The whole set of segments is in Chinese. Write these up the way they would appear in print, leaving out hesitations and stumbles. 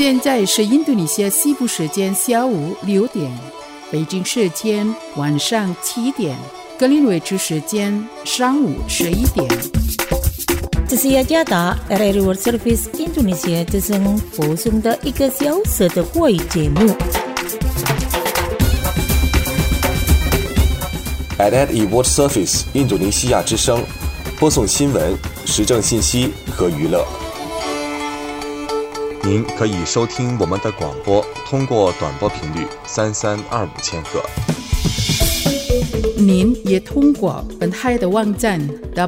现在是印度尼西亚西部时间下午6点，北京时间晚上7点，格林威治时间上午11点。 这是雅加达 RRI World Service 印度尼西亚之声播送的1个小时的华语节目。 RRI World Service 印度尼西亚之声播送新闻、时政信息和娱乐。您可以收听我们的广播，通过短波频率3325千赫。 您也通过本台的网站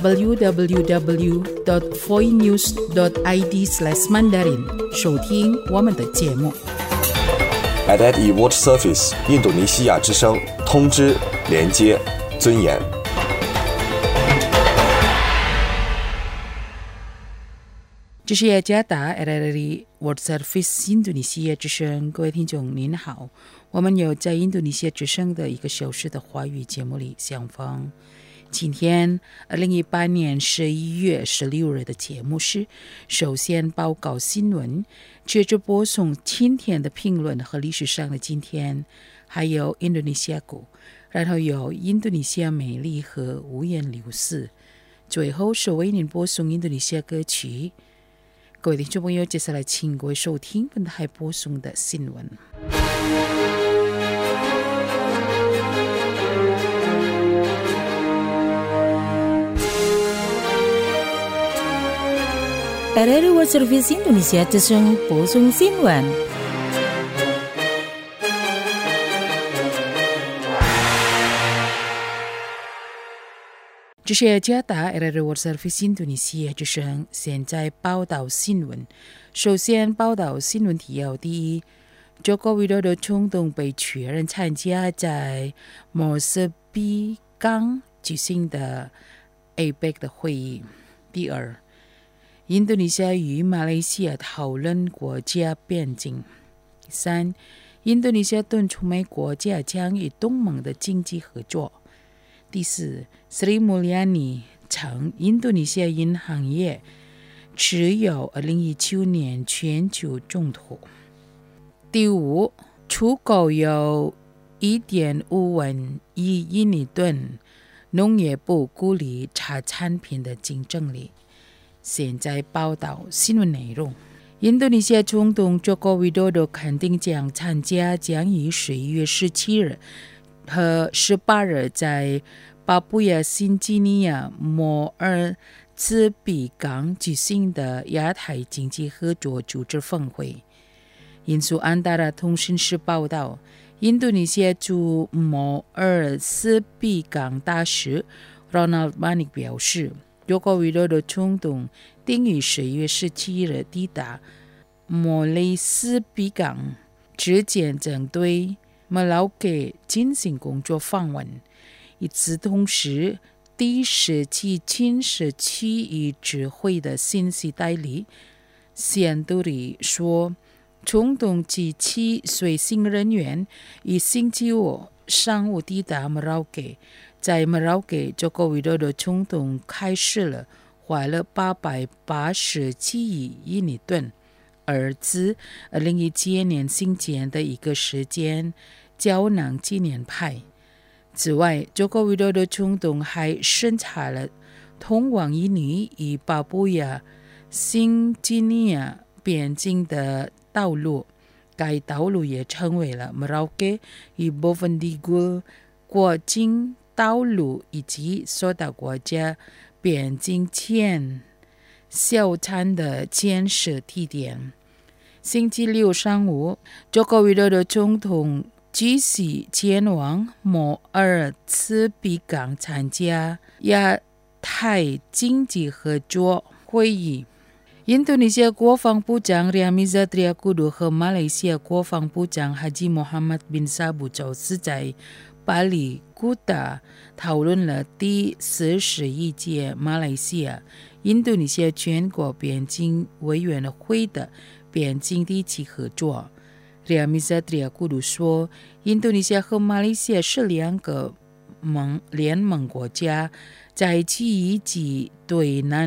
www.voinews.id/mandarin 收听我们的节目。 RRI World Service 印度尼西亚之声，通知、连接、尊严。 这是雅加达 RRI World Service 印度尼西亚之声，各位听众您好，我们有在印度尼西亚之声的1个小时的华语节目里相逢。今天2018年11月16日的节目是首先报告新闻，接着播送今天的评论和历史上的今天，还有印度尼西亚鼓，然后有印度尼西亚美丽和五颜六色，最后是为您播送印度尼西亚歌曲。各位听众朋友，接下来请各位收听本台播送的新闻。 RRI World Service 印度尼西亚之声播送新闻。 这是雅加达 RRI World Service 印度尼西亚之声，现在报道新闻。首先报道新闻提要：第一，Joko Widodo总统被确认参加在莫斯比港举行的 APEC 的会议。第二，印度尼西亚与马来西亚讨论国家边境。第三，印度尼西亚敦促美国加强与东盟的经济合作。第四，Sri Mulyani 称印度尼西亚银行业持有2019年全球总投。第五，出口有 1.5 万亿印尼吨，农业部鼓励茶产品的竞争力。现在报道新闻内容。印度尼西亚总统 Joko Widodo 肯定将参加将于11月17日和18日在巴布亚新几内亚摩尔兹比港举行的亚太经济合作组织峰会。印度安达拉通讯社报道，印度尼西亚驻摩尔兹比港大使 Ronald Manik 表示，Joko Widodo 总统定于11月17日抵达摩雷斯比港，之前正对马劳给进行工作访问。与此同时，第17亲事区域指挥的信息代理仙杜里说，总统及其随行人员于星期五上午抵达马劳给，在马劳给Joko Widodo总统开始了花了887亿印尼吨，而自2017年新建的一个时间胶囊纪念牌。此外，Joko Widodo总统还审查了通往印尼与巴布亚新几内亚边境的道路，该道路也成为了Merauke与Bovendigul国境道路以及所到国家边境前小餐的建设地点。星期六上午，Joko Widodo总统继续前往摩尔兹比港参加亚太经济合作会议。印度尼西亚国防部长Riamizat Riyakudu 和马来西亚国防部长Haji Muhammad bin Sabu 周四在巴里古达讨论了第41届马来西亚印度尼西亚全国边境委员会的边境地区合作。Riamizat Riyakudu 说，印度尼西亚和马来西亚是2个联盟国家，在其以及对南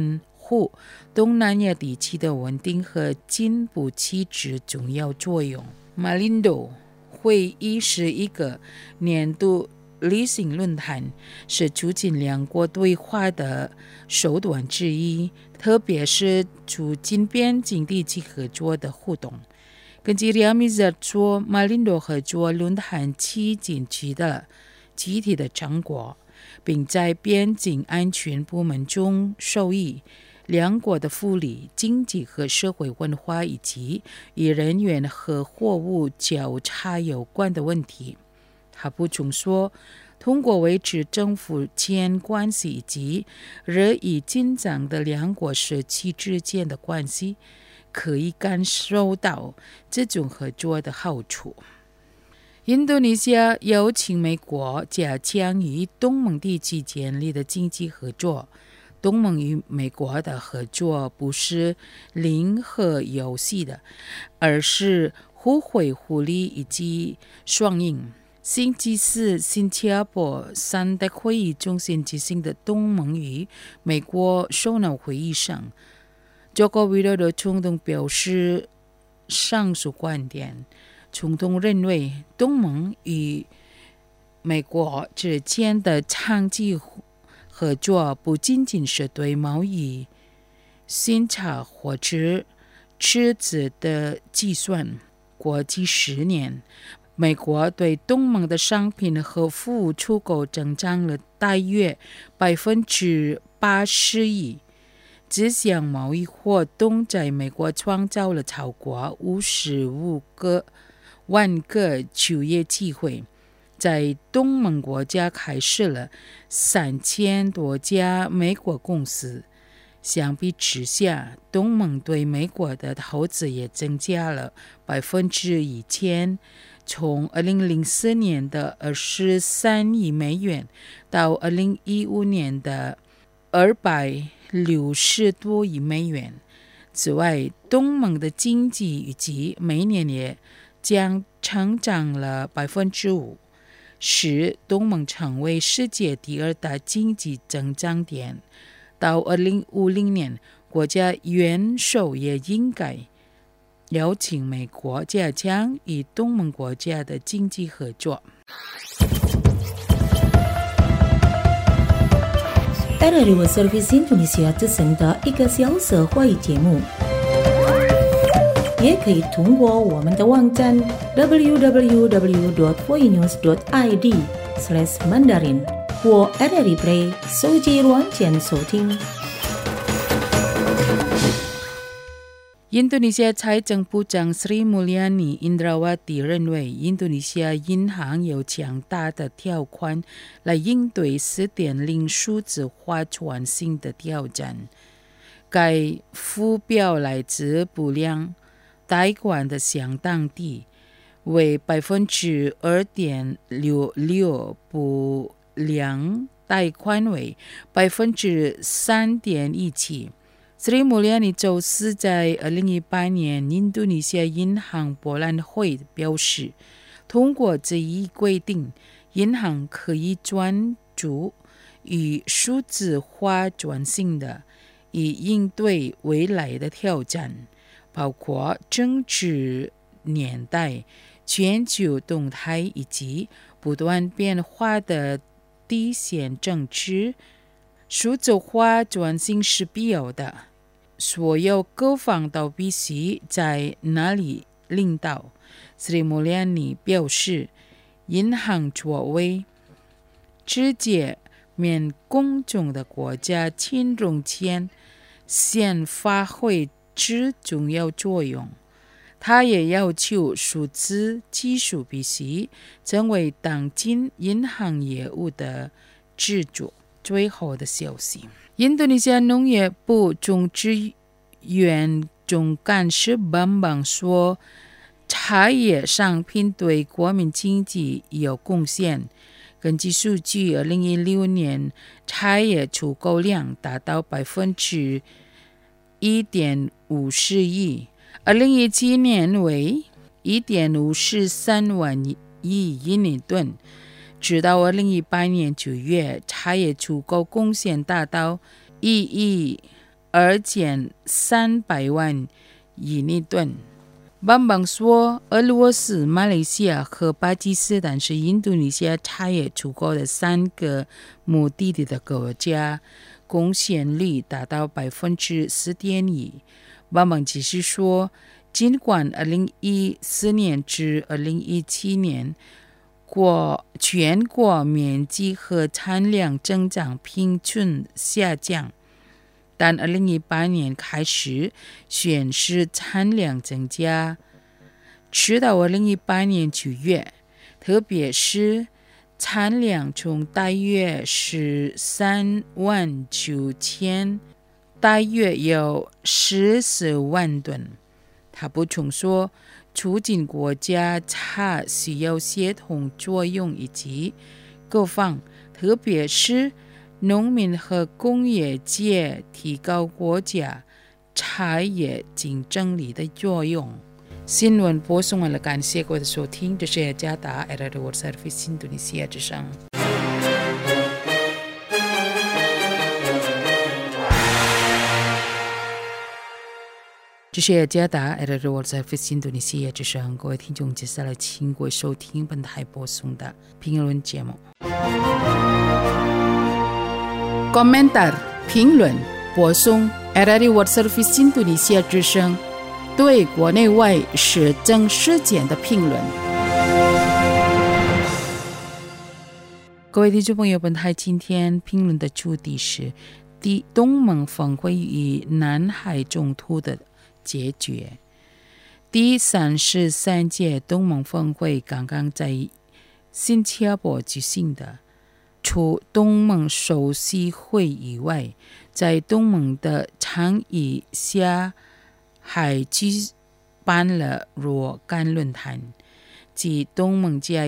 护东南亚地区的稳定和进步起着重要作用。马林多会议是一个年度例行论坛，是促进两国对话的手段之一，特别是促进边境地区合作的互动。根据两米合作，马林多合作论坛期间取得了具体的成果，并在边境安全部门中受益。两国的福利、经济和社会文化以及与人员和货物交叉有关的问题。他补充说，通过维持政府间关系以及日益紧张的两国社区之间的关系，可以感受到这种合作的好处。印度尼西亚邀请美国加强与东盟地区建立的经济合作。东盟与美国的合作不是零和游戏的，而是互惠互利以及双赢。星期四，新加坡三大会议中心举行的东盟与美国首脑会议上，Joko Widodo总统表示上述观点。总统认为，东盟与美国之间的长期合作不仅仅是对贸易、审查或者赤字的计算。过去10年，美国对东盟的商品和服务出口增长了大约81%。这项贸易活动在美国创造了超过55万个就业机会，在东盟国家开设了3000多家美国公司。相比之下，东盟对美国的投资也增加了1000%，从2004年的23亿美元到2015年的260多亿美元。此外，东盟的经济预计每年也将成长了5%，使东盟成为世界第2大经济增长点。到2050年，国家元首也应该邀请美国加强与东盟国家的经济合作。 RRI World Service Indonesia 之声的1个小时会议节目，也可以通过我们的网站 www.voinews.id/mandarin 或 RRI Play 手机软件收听。 印度尼西亚财政部长 Sri Mulyani Indrawati 认为，印度尼西亚银行有强大的条款来应对 4.0 数字化转型的挑战。该副表来自不良贷款的相当低，为 2.66%， 不良贷款为 3.17%。Sri Mulyani 周四在2018年印度尼西亚银行博览会表示，通过这一规定，银行可以专注于数字化转型的，以应对未来的挑战，包括政治年代、全球动态以及不断变化的地缘政治。数字化转型是必要的，所有各方都必须在那里领导。Sri Mulyani 表示，银行作为直接面公众的国家金融前先发挥之重要作用。他也要求数字技术必须成为当今银行业务的支柱。最后的消息，印度尼西亚农业部种植园总干事Bambang说，茶叶商品对国民经济有贡献。根据数据，2016年茶叶出口量达到 1.54 亿，2017年为 1.543 万亿印尼吨。直到2018年9月，茶叶出口贡献达到1亿而减300万以内吨。邦邦说，俄罗斯、马来西亚和巴基斯坦是印度尼西亚茶叶出口的3个目的地的国家，贡献率达到 4.1%。邦邦解释说，尽管2014年至2017年全国面积和产量增长平均下降，但2018年开始显示产量增加，直到2018年9月，特别是产量从大约13.9万大约有14万吨。他补充说，促进国家茶需要协同作用以及各方，特别是农民和工业界提高国家茶叶竞争力的作用。新闻播送完了，感谢各位的收听，这是雅加达 RRI World Service 印度尼西亚之声。这是雅加达 RRI World Service 印度尼西亚之声，各位听众，接下来请各位收听本台播送的评论节目。Komentar 评论播送 RRI World Service 印度尼西亚之声对国内外时政事件的评论。各位听众朋友，本台今天评论的主题是东盟峰会与南海冲突的解决。第33届东盟峰会刚刚在新加坡举行的，除东盟首席会以外，在东盟的倡议下还举办了若干论坛，即东盟加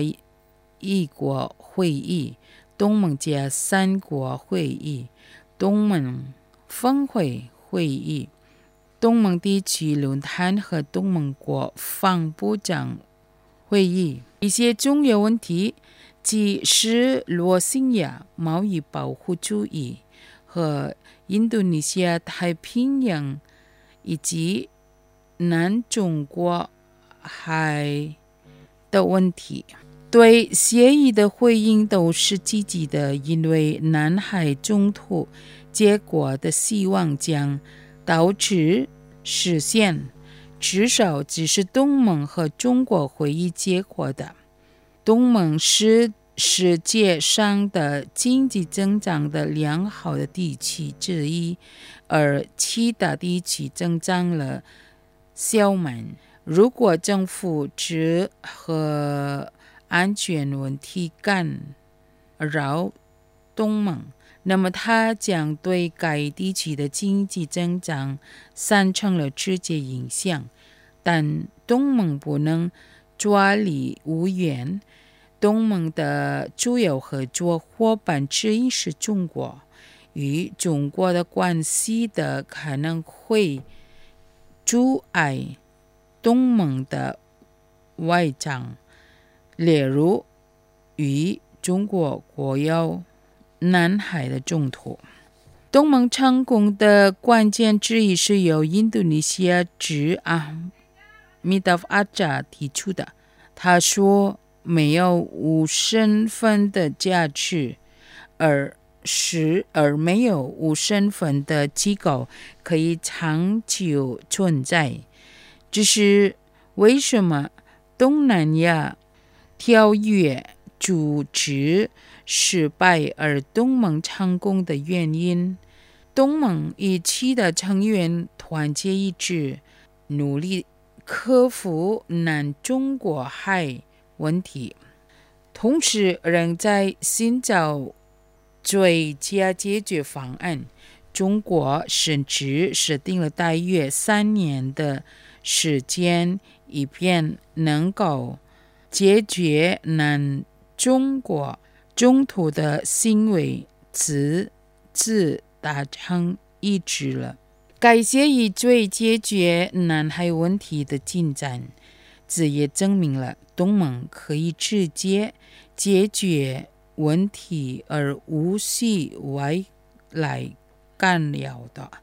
1国会议、东盟加3国会议、东盟峰会会议、东盟地区论坛和东盟国防部长会议。一些重要问题，即是罗兴亚贸易保护主义和印度尼西亚太平洋以及南中国海的问题。对协议的回应都是积极的，因为南海冲突结果的希望将导致实现，至少只是东盟和中国会议结果的。东盟是世界上的经济增长的良好的地区之一，而其他地区增长了较慢。如果政府只和安全问题干扰东盟，那么它将对该地区的经济增长产生了直接影响。但东盟不能坐立无援，东盟的主要合作伙伴之一是中国，与中国的关系的可能会阻碍东盟的外长，例如与中国国有南海的冲突。东盟成功的关键之一是由印度尼西亚之阿米达夫阿扎提出的。他说，没有无身份的价值，而没有无身份的机构可以长久存在。这是为什么东南亚条约组织失败而东盟成功的原因。东盟与其他成员团结一致，努力克服南中国海问题，同时仍在寻找最佳解决方案。中国甚至设定了大约3年的时间，以便能够解决南中国冲突的行为自达成一致了。该协议最解决南海问题的进展，这也证明了东盟可以直接解决问题而无需外来干扰的。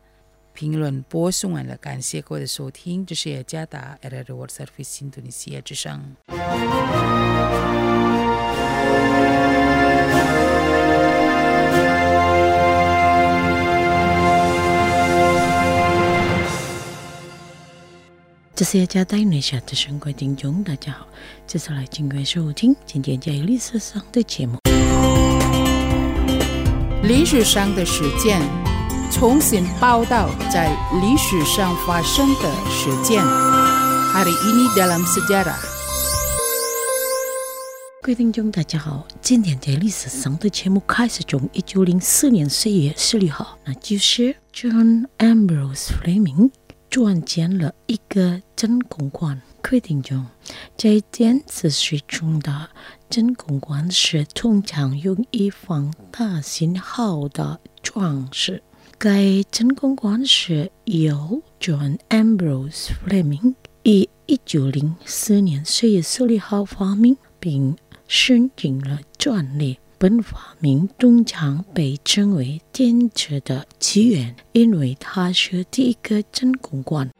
评论播送完了，感谢各位的收听，这是雅加达 RRI World Service 印度尼西亚之声。 这是雅加达印度尼西亚之声，各位听众大家好，接下来请各位收听今天在历史上的节目。 历史上的事件，重新报道在历史上发生的事件。Hari ini dalam sejarah。 各位听众大家好，今天在历史上的节目开始从1904年4月16号，那就是 John Ambrose Fleming 创建了一个真空管。各位听众，在电子水中的真空管是通常用以放大信号的装饰。该真空管是由 John Ambrose Fleming 于1904年4月16号发明，并申请了专利。本发明通常被称为电车的起源，因为它是第一个真空管。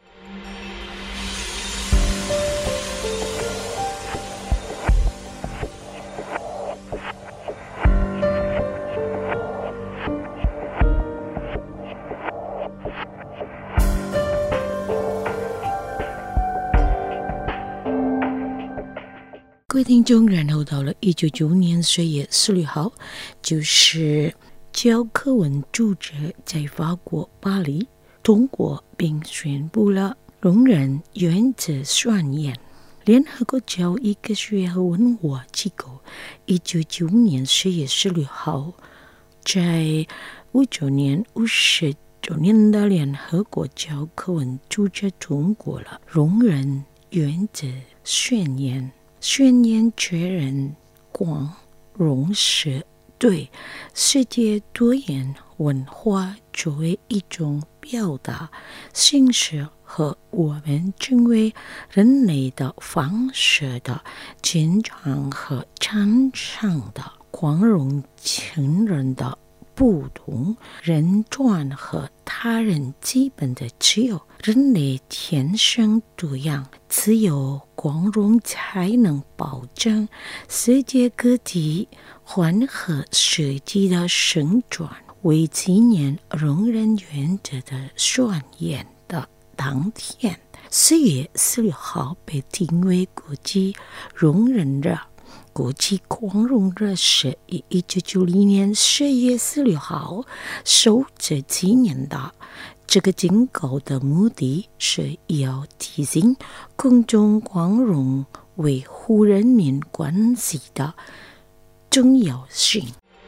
各位听众，然后到了1995年4月16号，就是教科文组织在法国巴黎通过并宣布了容忍原则宣言。联合国教育科学和文化机构1995年4月16号在59年50周年的联合国教科文组织通过了容忍原则宣言。宣言确认光荣是对世界多元文化作为一种表达形式和我们成为人类的方式的健康和正常的宽容承认的不同人权和他人基本的自由。人类天生多样，只有光荣才能保证世界各地混合社会的生存。为纪念容忍原则的宣言的当天，4月16号被定为国际容忍日。国际光荣日是以1990年4月16号首次纪念的。这个警告的目的是要提醒公众光荣维护人民关系的重要性。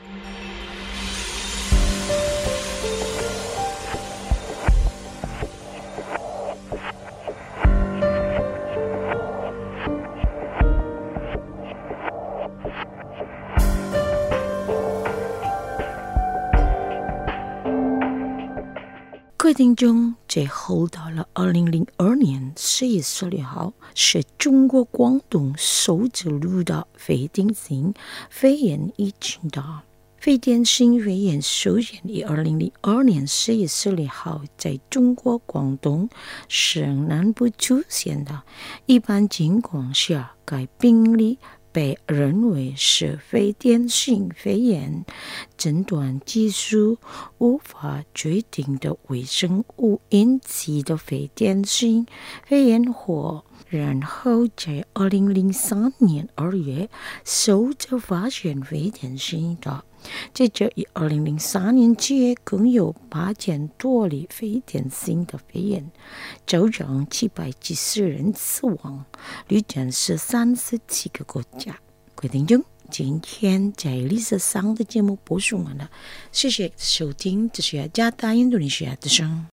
各位听众，最后到了2002年4月16号，是中国广东首次录的非典型肺炎疫情的。非典型肺炎首先于2002年4月16号在中国广东省南部出现的。一般情况下，该病例被认为是非典型肺炎，诊断技术无法决定的微生物引起的非典型肺炎或然后在2003年2月首次发现非典型的。接着于2003年7月更有8件多例非典型的肺炎，造成774人死亡，率占是37个国家。各位听众，今天在历史上的节目播送完了，谢谢收听，这是雅加达印度尼西亚之声。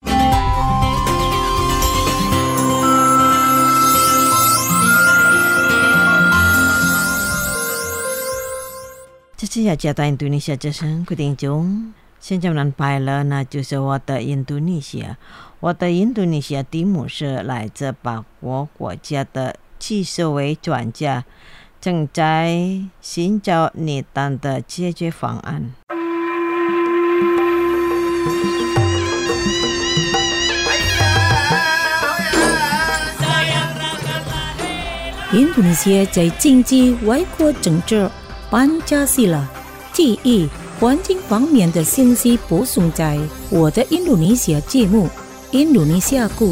这是雅加达印度尼西亚之声，各位听众，现在我们安排了，那就是我的印度尼西亚。我的印度尼西亚题目是来自法国国家的技术为专家，正在寻找你当的解决方案。 印度尼西亚在经济、外交政治、班加西拉、地域、环境方面的信息播送在我的印度尼西亚节目《印度尼西亚故》。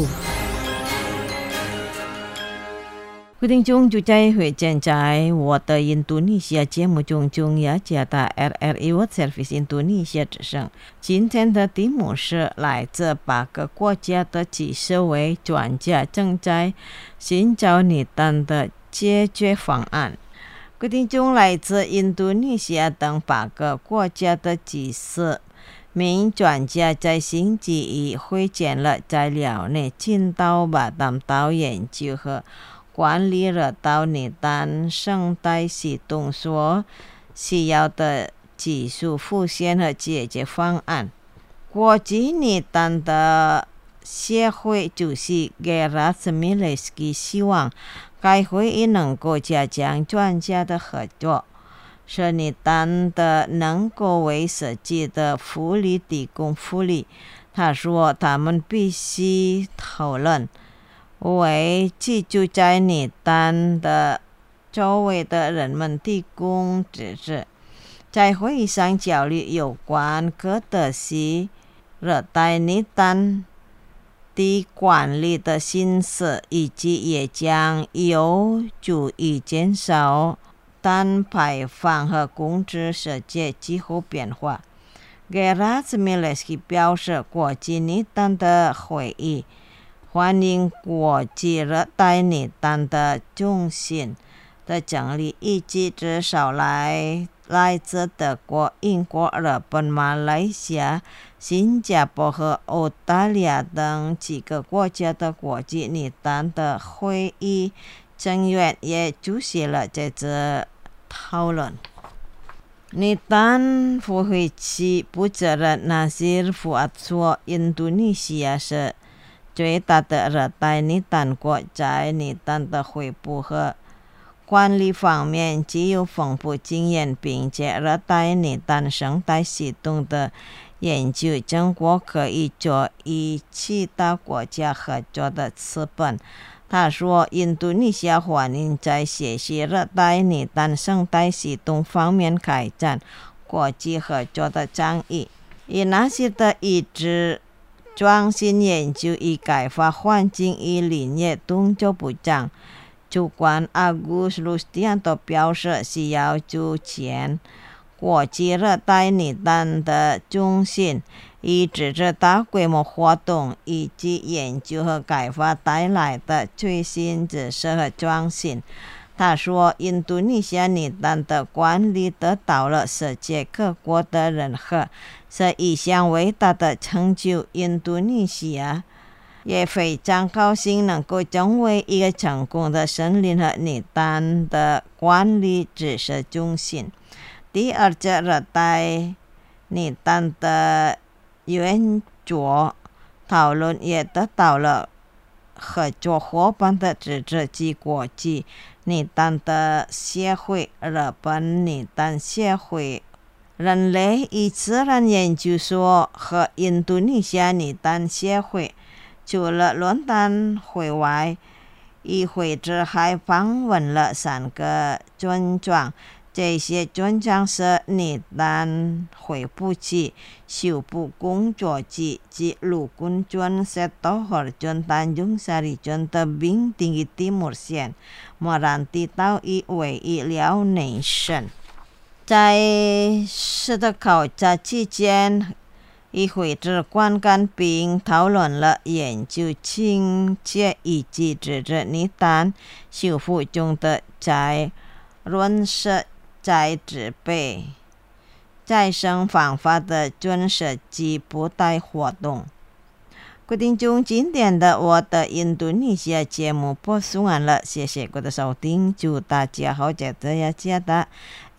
各位听众，就在会见在我的印度尼西亚节目中，中雅加达 RRI World Service 印度尼西亚之声。今天的题目是来自8个国家的几十位专家正在寻找你单的解决方案。各位听众，来自印度尼西亚等8个国家的几十名专家在星期一会见了在辽宁青岛巴淡岛研究和管理热岛泥丹生态系统所需要的技术复现和解决方案。国际泥丹的协会主席 Gerard Smileski 希望该会议能够加强专家的合作，使泥丹的能够为实际的福利提供福利。他说他们必须讨论为居住在泥丹的周围的人们提供支持。在会议上交流有关哥德西热带泥丹地管理的形式，以及也将有助于减少碳排放和控制世界气候变化。Gerard Smileski 表示，国际泥丹的会议欢迎国际热带泥丹的中心的整理，以及至少来自德国、英国、日本、马来西亚、新加坡和澳大利亚等几个国家的国际泥丹的会议成员也出席了这次讨论。泥丹复会期负责人Nasir Fuad说，印度尼西亚是最大的热带泥丹国，在泥丹的回补和管理方面具有丰富经验，并且热带泥丹生态系统的研究成果可以作与其他国家合作的资本。他说，印度尼西亚欢迎在学习热带泥丹生态系统方面开展国际合作的倡议。以那些的一直创新研究与开发环境与林业工作部长主管 Agus Lustianto 表示，需要组建国际热带泥丹的中心，以支持大规模活动以及研究和开发带来的最新知识和创新。他说，印度尼西亚泥丹的管理得到了世界各国的认可，是一项伟大的成就。印度尼西亚也非常高兴能够成为一个成功的森林和泥丹的管理知识中心。第二届热带泥丹的圆桌讨论也得到了合作伙伴的支持，及国际泥丹的协会、日本泥丹协会、人类与自然研究所和印度尼西亚泥丹协会。除了论坛会外，与会者还访问了3个村庄，这些村庄是泥丹恢复区、修补工作区及陆军村、石头河村、丹中沙里村的冰定与蒂莫县、莫兰蒂岛与维伊辽宁省。在实地考察期间，与会者观看并讨论了研究清洁以及支持泥丹修复中的再润色、再制备、再生方法的准设及布袋活动。各位听众，今天的我的印度尼西亚节目播送完了，谢谢各位的收听，祝大家好，在这雅加达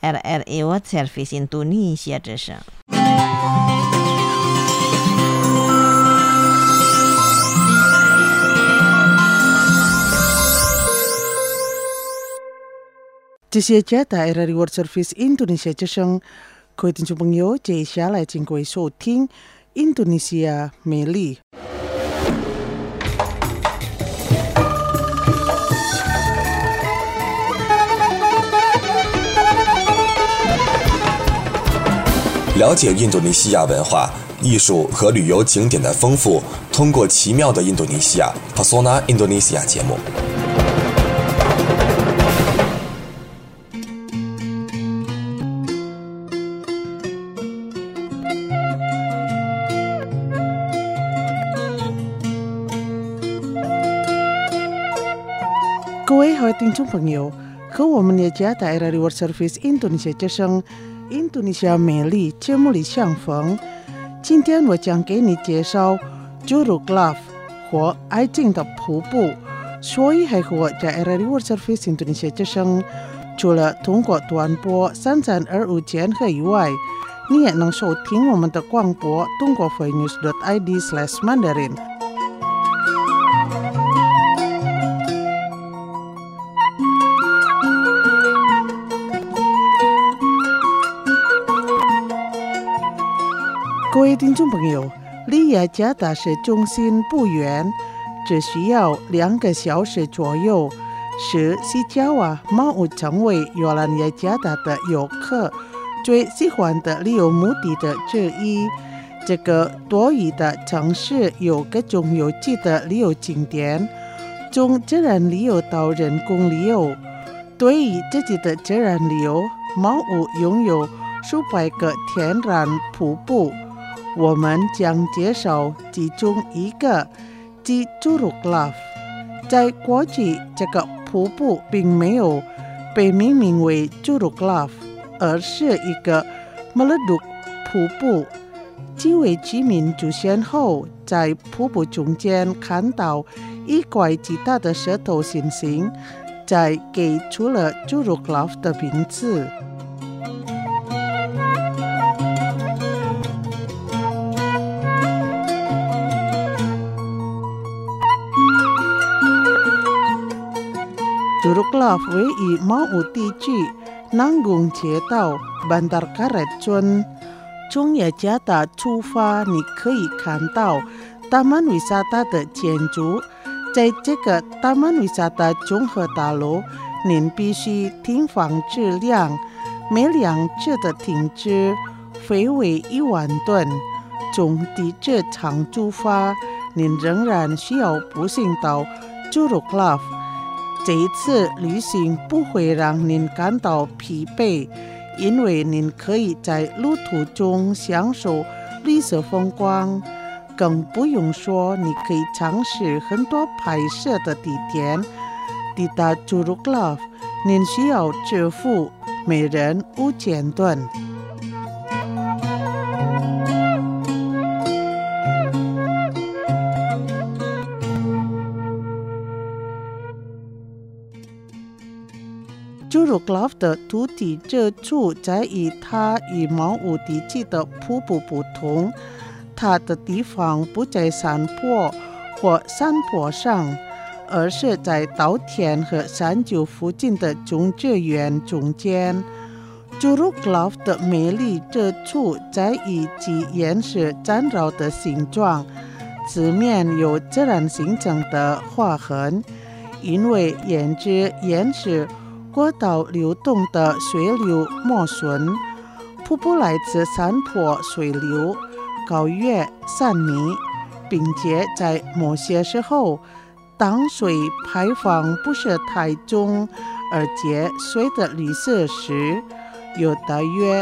RRI World Service 印度尼西亚之声。 这些加达 RRI World Service 印度尼西亚之声，各位听众朋友，接下来请各位收听印度尼西亚美丽。 了解印度尼西亚文化、艺术和旅游景点的丰富，通过奇妙的印度尼西亚 Pesona Indonesia 节目。 各位好听众朋友，和我们的家在 Radio World Service 印度尼西亚之声印度尼西亚美丽节目里相逢。今天我将给你介绍 Curug Laut 或爱静的瀑布，所以还和我在 Radio World Service 印度尼西亚之声，除了通过短波3325千赫以外，你也能收听我们的广播通过 voinews.id/Mandarin。各位听众朋友，离雅加达市中心不远，只需要2个小时左右，是西加瓦毛屋成为越南雅加达的游客最喜欢的旅游目的地之一。这个多雨的城市有各种有趣的旅游景点，从自然旅游到人工旅游。对于自己的自然旅游，毛屋拥有数百个天然瀑布。我们将介绍其中一个，即 Curug Laut。在过去，这个瀑布并没有被命名为 Curug Laut， 而是一个 Meleduk 瀑布。几位居民出现后，在瀑布中间看到一块极大的石头行星，才给出了 Curug Laut 的名字。Curug Laut 位于毛屋地区南宫街道 Bandar Karet 村。从雅加达出发，你可以看到Taman Wisata 的建筑。在这个Taman Wisata 综合大楼，您必须停放质量，每辆车的停滞费为1万吨。从地质场出发，您仍然需要步行到Curug Laut。这一次旅行不会让您感到疲惫，因为您可以在路途中享受绿色风光，更不用说你可以尝试很多拍摄的地点。抵达Curug Laut，您需要支付每人5000吨。Curug Laut 的土地之处在于它与毛屋地区的瀑布不同，它的地方不在山坡或山坡上，而是在稻田和山丘附近的种植园中间。Curug Laut 的美丽之处在于其岩石缠绕的形状，四面有自然形成的划痕，因为沿着岩石过道流动的水流磨损。瀑布来自山坡水流，高约3米，并且在某些时候，当水排放不是太重，而且水的绿色时，有大约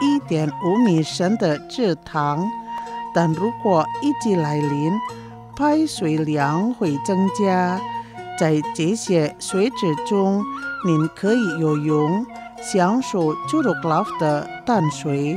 1.5米深的池塘。但如果雨季来临，排水量会增加。在这些水池中，您可以游泳，享受Curug Laut的淡水。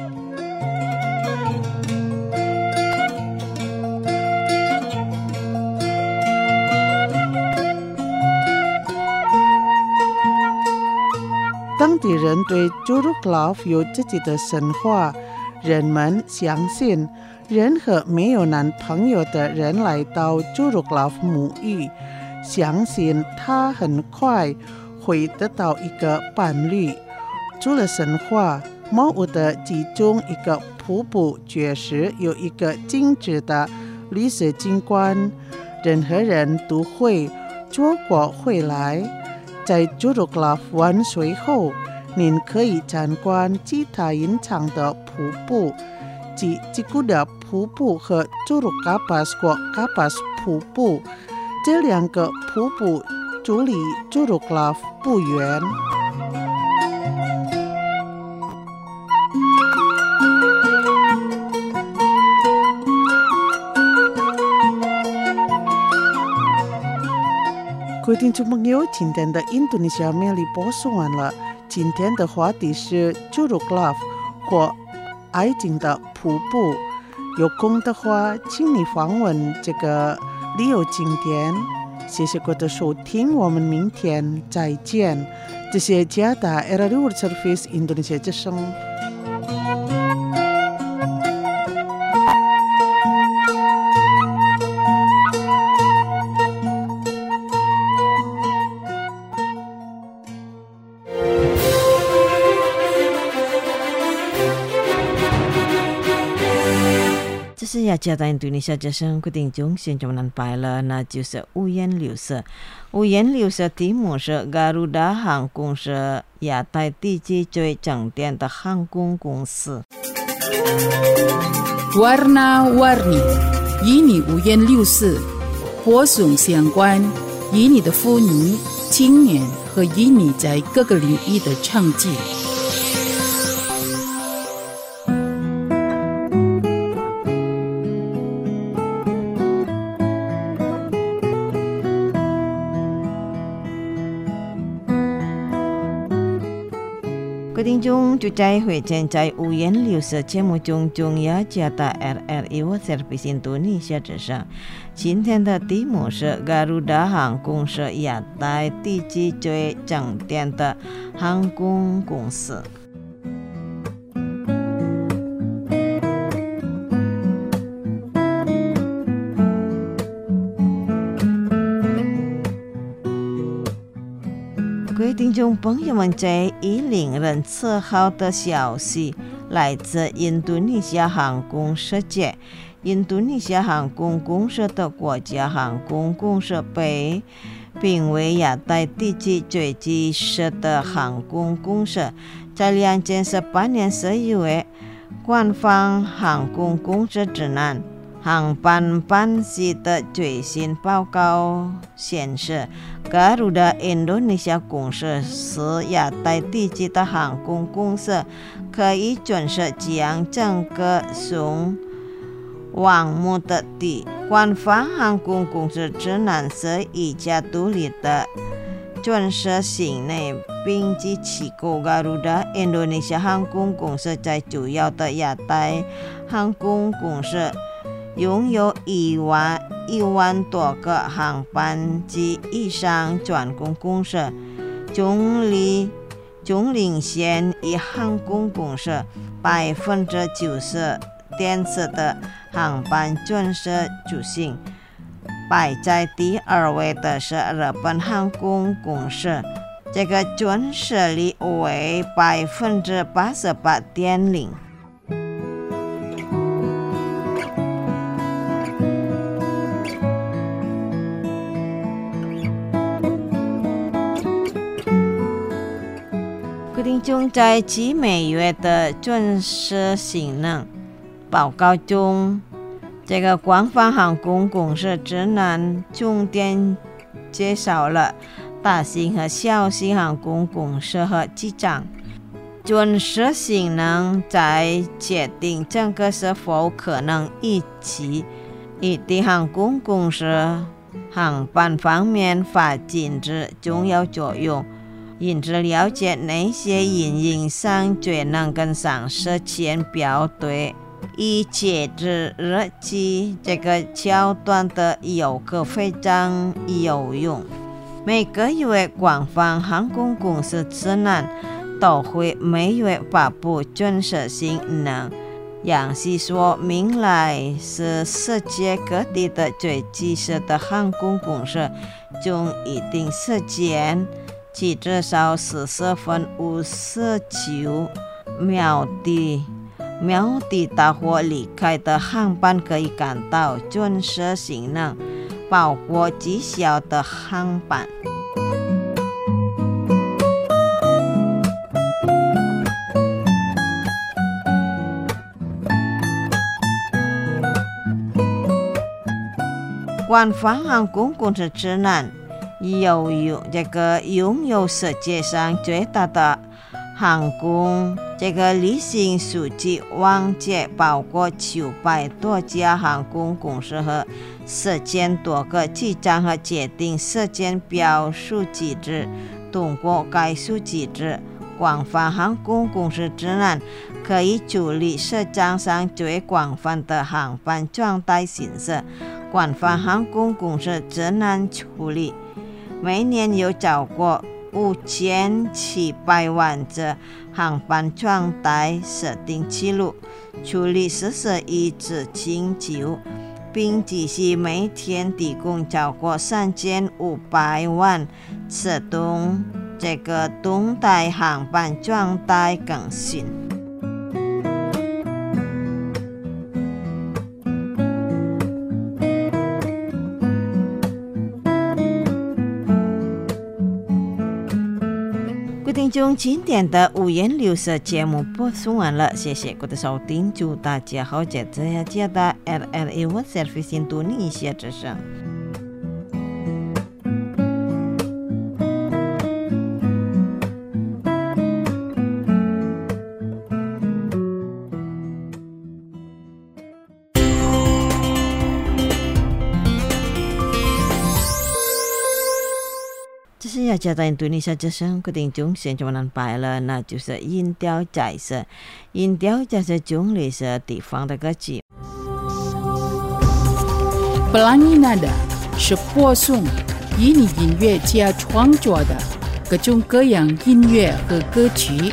当地人对Curug Laut有自己的神话，人们相信，任何没有男朋友的人来到Curug Laut沐浴，相信他很快会得到一个伴侣。除了神话，毛屋的其中一个瀑布确实有一个精致的绿色景观，任何人都会错过回来。在Curug Laut玩水后， 您可以参观吉塔隐藏的瀑布，即吉古的瀑布和朱鲁嘎巴斯或嘎巴斯瀑布，这2个瀑布距离朱鲁格拉夫不远。各位听众朋友，今天的印度尼西亚魅力播送完了。今天的话题是朱鲁格拉夫或爱情的瀑布。有空的话，请你访问这个旅游景点。谢谢各位的收听，我们明天再见。这是加达 Era World Service Indonesia 之声。 这是雅加达印度尼西亚之声固定中现在安排了，那就是五颜六色。五颜六色题目是 Garuda 航空是亚太地区最经典的航空公司。 Warna-warni， 与你五颜六色，播送相关，与你的妇女、青年和与你在各个领域的倡议。 各位听众，就在会见在五颜六色节目中，中雅加达 RRI World Service Indonesia 之声。今天的题目是 Garuda 航空是亚太地区最经典的航空公司。各位听众朋友们，这一令人自豪的消息来自印度尼西亚航空世界。印度尼西亚航空公司的国家航空公司被评为亚太地区最及时的航空公司。在2018年11月，官方航空公司指南航班班次的最新报告显示，Garuda Indonesia 公司是亚太地区的航空公司，可以准时将整个送往目的地。官方航空公司指南是一家独立的准时型内并机机构。Garuda Indonesia 航空公司在主要的亚太航空公司拥有1万多个航班及以上专供公司，总领先于航空公司90.4%的航班准时出行。排在第2位的是日本航空公司，这个准时率为88.0%。听众在其每月的准时性能报告中，这个官方航空公司指南重点介绍了大型和小型航空公司和机长准时性能，在决定整个是否可能一起以的航空公司航班方面发展之重要作用。因此，了解哪些运营商最能跟上时间表，对以截止日期这个桥段的游客非常有用。每个月官方航空公司指南都会每月发布准时性能，详细说明来是世界各地的最及时的航空公司，从一定时间起至少40分59秒抵达或离开的航班可以感到准时性能，包括绩效的航班。 官方航空公司指南，这个拥有世界上最大的航空这个例行数据网页，包括900多家航空公司和4000多个机长和界定时间标数机制。通过该数机制，官方航空公司指南可以处理市场上最广泛的航班状态形式。官方航空公司指南处理每年有超过5700万次航班状态设定记录，处理41次请求，并只是每天提供超过3500万次这个动态航班状态更新。各位听众，今天的五颜六色节目播送完了，谢谢各位的收听，祝大家好，这下接到 RRI World Service Indonesia 之声。这是雅加达印度尼西亚之声，各位听众，现在我们拜了，那就是音调彩色。音调彩色中里是地方的歌曲。 Pelangi Nada 是播送以你音乐家创作的各种各样音乐和歌曲。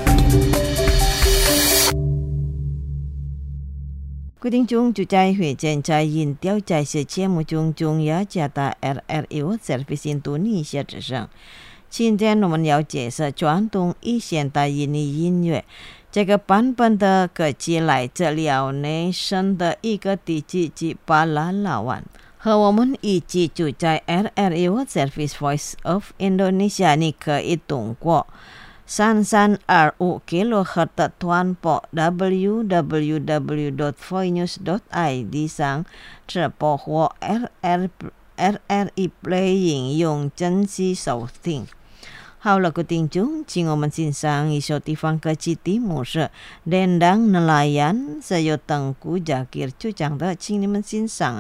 各位听众，就在会见在音调彩色节目中，中雅加达 RRI World Service Indonesia 之声。今天我们要介绍传统与现代音乐。这个版本的歌曲来自辽内省的一个地区及巴拉拉湾，和我们一起住在 RRI World Service Voice of Indonesia， 你可以通过3325 kHz 的短波 www.voinews.id 上直播或 RRI Playing 用真实收听。好了，各位听众，请我们欣赏一首地方歌曲，题目是 Dendang Nelayan， 是由Tengku Zakir主唱的，请你们欣赏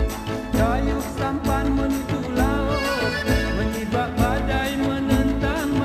啊。Kayu sampan menuju laut, menyibak badai menentang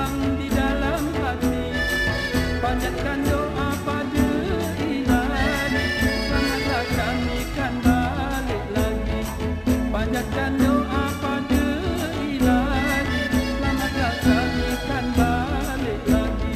terbang di dalam hati. Panjatkan doa pada Ilahi, selamatlah kami kan balik lagi. Panjatkan doa pada Ilahi, selamatlah kami kan balik lagi.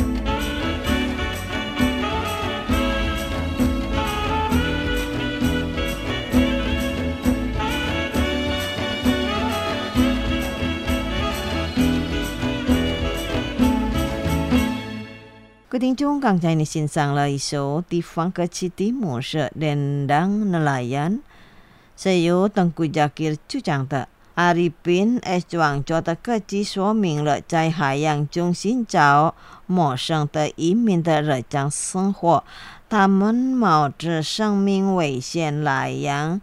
各位听众，刚才你欣赏了一首地方歌曲的模式《Lendang Nelayan》，是由邓古加吉主讲的。Arifin S. 创作的歌曲说明了在海洋中寻找陌生的移民的日常生活，他们冒着生命危险来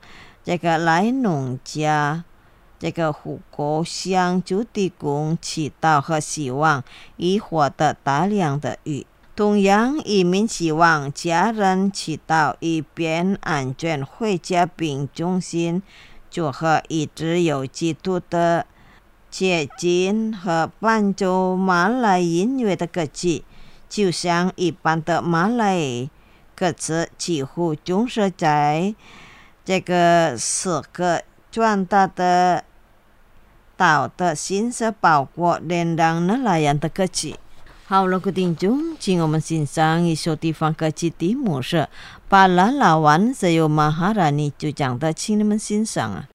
农家户口向主提供祈祷和希望，以获得大量的鱼。同样，移民希望家人祈祷以便安全回家，并衷心祝贺一直有基督的接近和伴奏马来音乐的歌曲，就像一般的马来歌词几乎总是在这个时刻传达的到的心是包括Lendang Nelayan的歌曲。好了，各位听众，请我们欣赏一首地方歌曲的模式，巴拉拉湾是由马哈拉尼主讲的，请你们欣赏啊。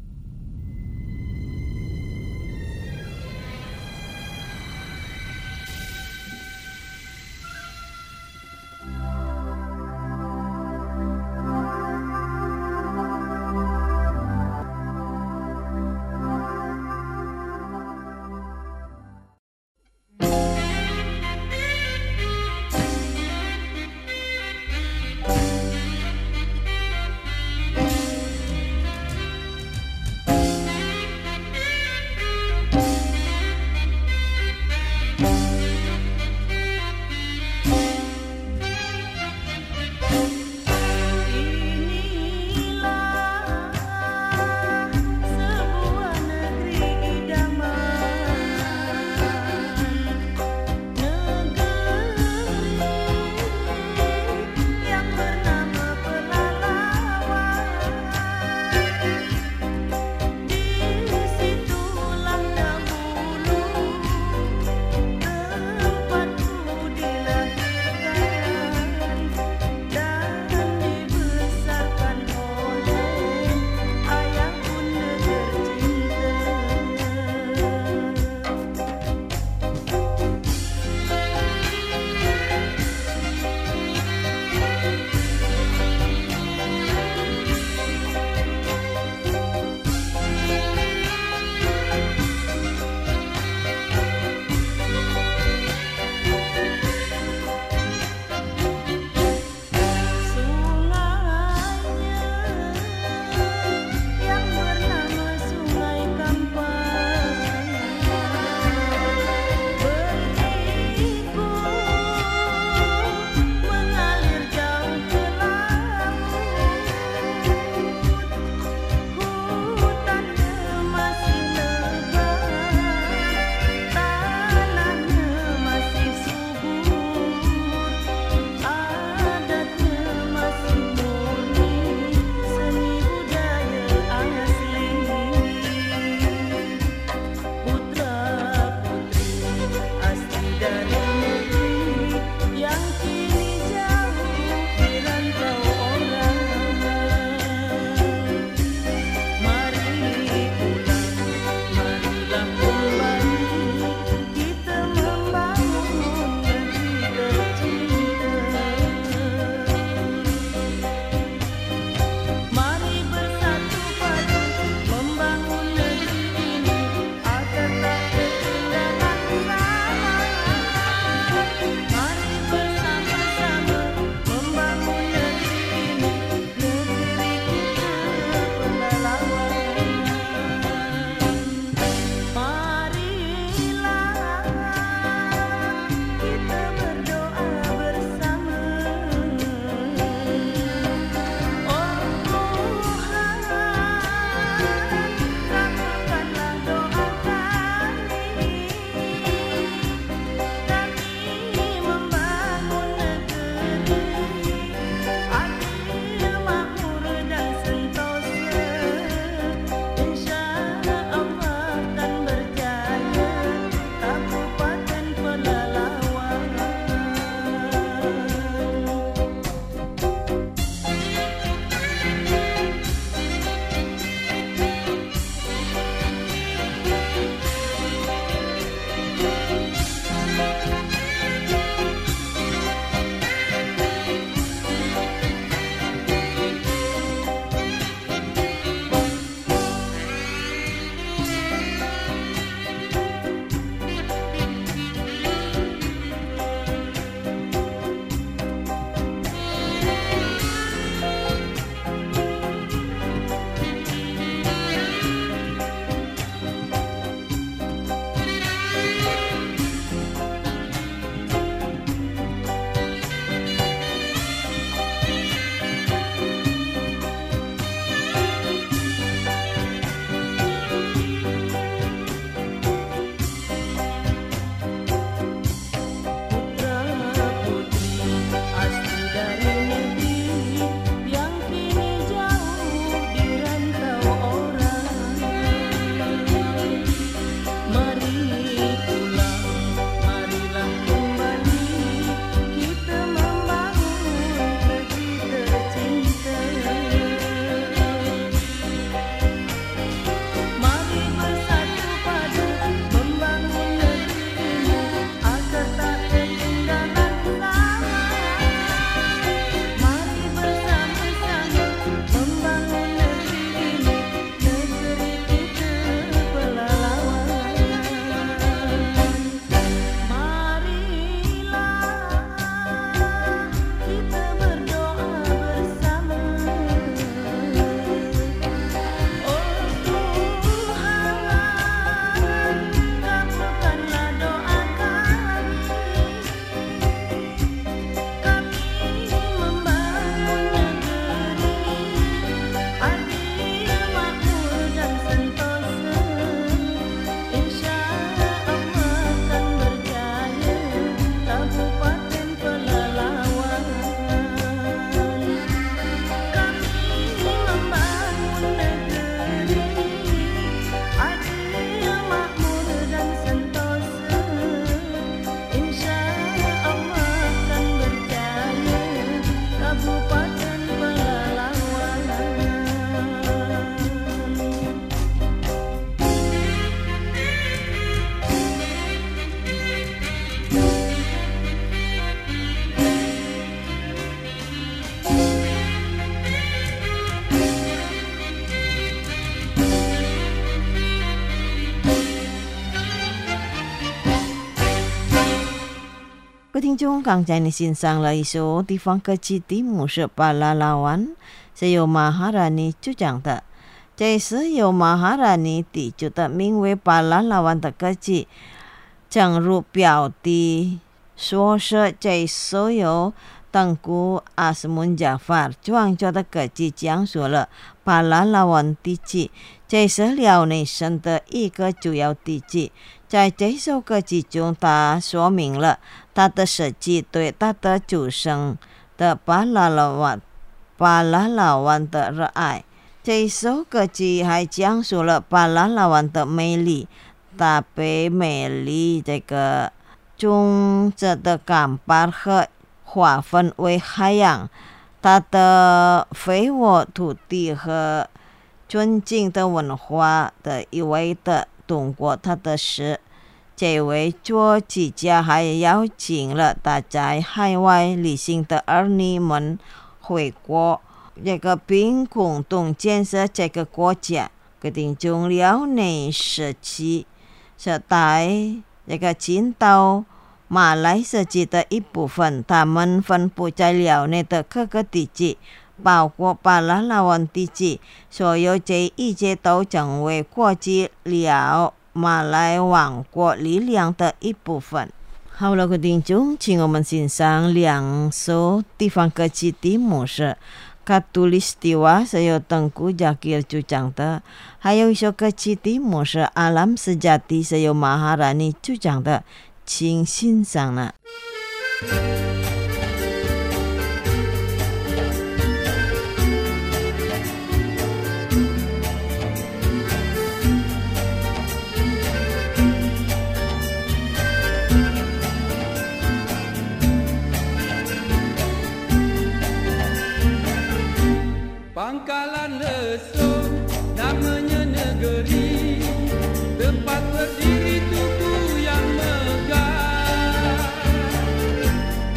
各位听众，刚才你欣赏了一首地方歌曲题目是巴拉拉湾，是由马哈拉尼主讲的。这是由马哈拉尼提出的名为巴拉拉湾的歌曲，正如标题所说，这所有当古阿斯mun Jafar创作的歌曲讲述了巴拉拉湾地区，这是辽内省的一个主要地区。在这首歌曲中，他说明了他的设计对他的主生的巴拉拉湾的热爱。这首歌曲还讲述了巴拉拉湾的美丽，它被美丽这个种植的干巴河划分为海洋，它的肥沃土地和尊敬的文化的一味的通过他的诗。这位作曲家还邀请了他在海外旅行的儿女们回国，这个并共同建设这个国家。决定从辽内时期是在这个进到马来时期的一部分，他们分布在辽内的各个地区，包括巴拉拉湾地区，所有这一切都成为国际辽马来王国力量的一部分。好了，各位听众，请我们欣赏两首地方歌曲题目是Khatulistiwa， 是由Tengku Zakir主讲的，还有一首歌曲题目是Alam Sejati， 是由马哈拉尼主讲的，请欣赏了。 Pangkalan Lesung namanya negeri, tempat berdiri tubuh yang megah.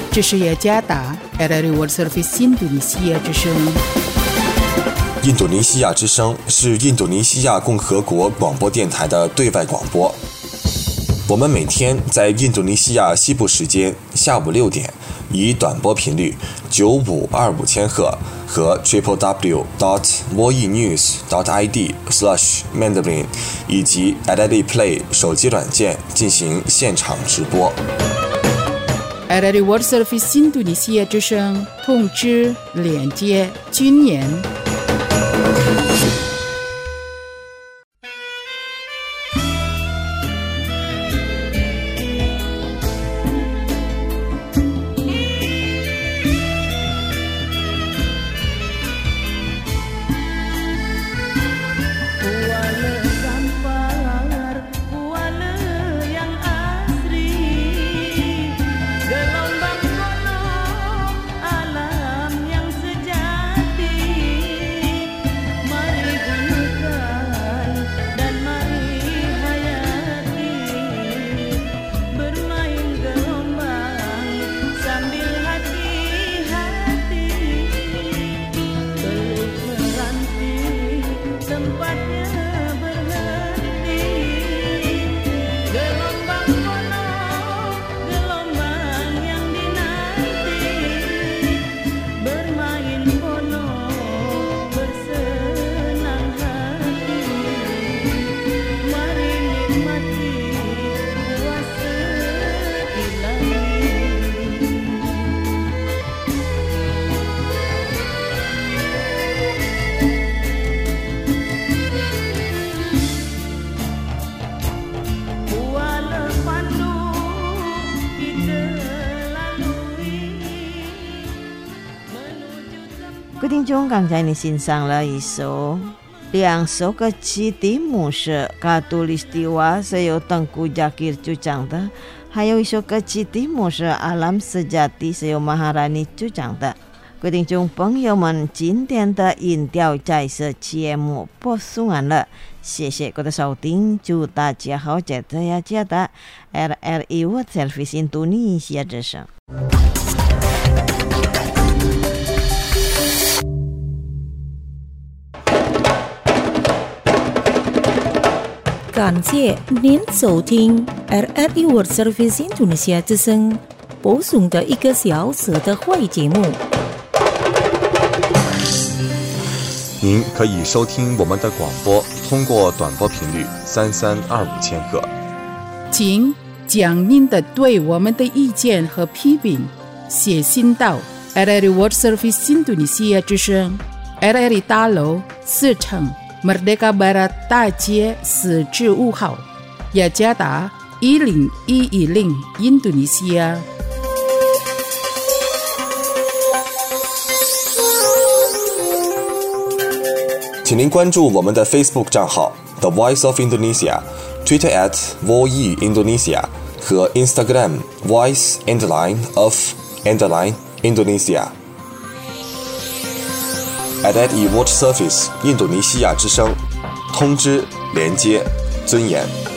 这是雅加达 RRI World Service 印度尼西亚之声。 印度尼西亚之声是印度尼西亚共和国广播电台的对外广播。我们每天在印度尼西亚西部时间下午6点，以短波频率9525千赫和 www.voenews.id/Mandarin 以及 RRI Play 手机软件进行现场直播。 RRI World Service 印度尼西亚之声通知连接军演。 听众刚才你欣赏了两首歌曲题目是 Khatulistiwa 是由Tengku Zakir 主唱的，还有一首歌曲题目是 Alam Sejati 是由 Maharani 主唱的。各位听众朋友们，今天的音调在此节目播送完了，谢谢各位的收听，祝大家好，这是雅加达 RRI World Service 印度尼西亚之声。 感谢您收听 RRI World Service 印度尼西亚之声播送的1个小时的会节目。 您可以收听我们的广播，通过短波频率3325千赫。 请将您的对我们的意见和批评写信到 RRI World Service 印度尼西亚之声 RRI 大楼4层Merdeka Barat 大街4至5号，雅加达10110，印度尼西亚。 请您关注我们的 Facebook 账号 The Voice of Indonesia、Twitter @VoeIndonesia 和 Instagram Voice_of_Indonesia。RRI World Service 印度尼西亚之声，通知、连接、尊严。